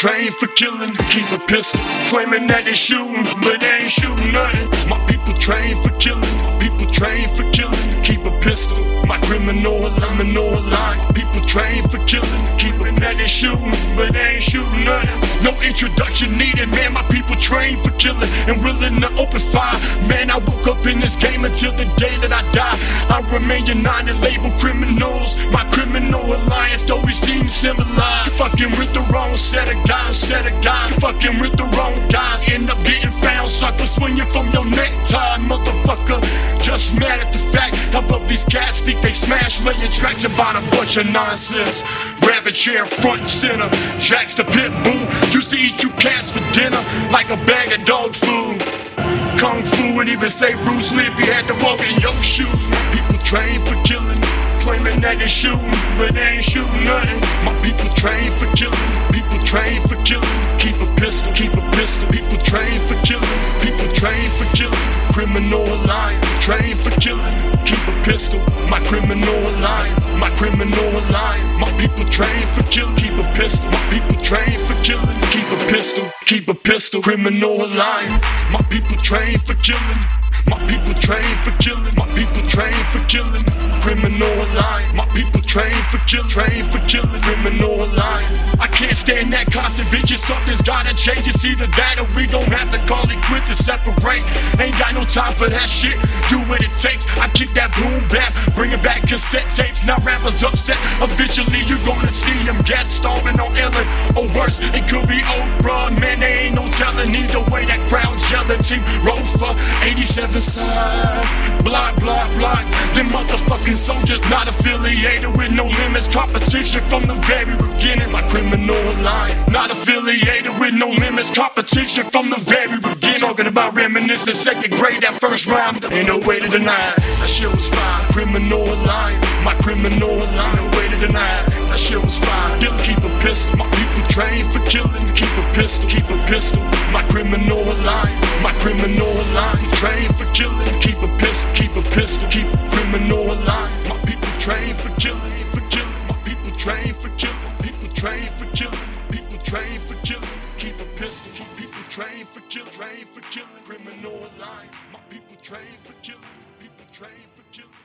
trained for killing, keep a pistol. Claiming that they shooting, but they ain't shooting nothing. My people trained for killing, people trained for killing, keep a pistol. My criminal line. People trained for killing, keeping that they shooting, but they ain't shooting nothing. No introduction needed, man. My people trained for killing and willing to open fire. Man, I woke up in this game until the day that I die. I remain united, labeled criminals. My criminal alliance, though we seem civilized. You fucking with the wrong set of guys. You fucking with the wrong guys. End up getting found, sucker, swinging from your necktie, motherfucker. Just mad at the fact of these cats think they smash, laying tracks about a bunch of nonsense. Rabbit chair front and center, Jack's the pit bull. Used to eat you cats for dinner like a bag of dog food. Kung Fu and even say Bruce Lee if you had to walk in your shoes. My people trained for killing, claiming that they shooting, but they ain't shooting nothing. My people trained for killing, people trained for killing, keep a pistol, keep a pistol. People trained for killing, people trained for killing. Criminal alliance, trained for killing, keep a pistol. My criminal alliance, my criminal alliance. My people trained for killing, keep a pistol. My people trained for killing, keep a pistol, keep a pistol. Criminal alliance, my people trained for killing. My people trained for killing, my people trained for killing. Criminal alliance, my people trained for killing, criminal alliance. I can't stand that constant bitch, something's gotta change. It's either that or we gon' have to call it quits and separate. Ain't got no time for that shit, do what it takes. I kick that boom bap, bringing back cassette tapes. Now rappers upset, eventually you gonna see them guest starving on Ellen. Or worse, it could be Oprah, man, they ain't no telling. Either way, that crowd's yelling. Team Rofa, 87 side, block, block, block. Them motherfucking soldiers not affiliated with no limits. Competition from the very beginning. My criminal alliance, not affiliated with no limits. Competition from the very beginning. Talking about reminiscing second grade, that first rhyme. Ain't no way to deny it. That shit was fire. Criminal alliance, my criminal alliance. No way to deny it. That shit was fire. Keep a pistol. My people trained for killing. Keep a pistol, keep a pistol. My criminal alliance, my criminal alliance. Trained for killing. Keep a pistol, keep a pistol. Keep a criminal alliance. My people trained for killing, for killing. My people trained for killing. People trained for killing. People trained for killing. Keep a pistol. Keep people trained for killing. Trained for killing. Criminal alliance. My people trained for killing. People trained for killing.